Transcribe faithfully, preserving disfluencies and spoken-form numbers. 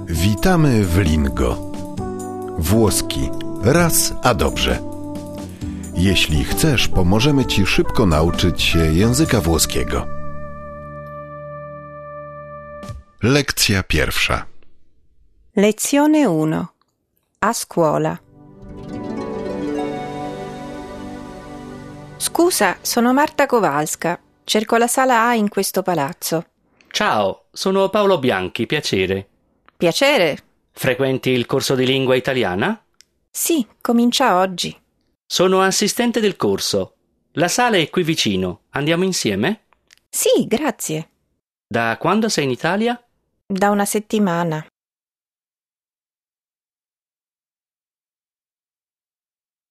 Witamy w Lingo. Włoski. Raz a dobrze. Jeśli chcesz, pomożemy Ci szybko nauczyć się języka włoskiego. Lekcja pierwsza. Lezione uno. A scuola. Scusa, sono Marta Kowalska. Cerco la sala A in questo palazzo. Ciao, sono Paolo Bianchi, piacere. Piacere. Frequenti il corso di lingua italiana? Sì, comincia oggi. Sono assistente del corso. La sala è qui vicino. Andiamo insieme? Sì, grazie. Da quando sei in Italia? Da una settimana.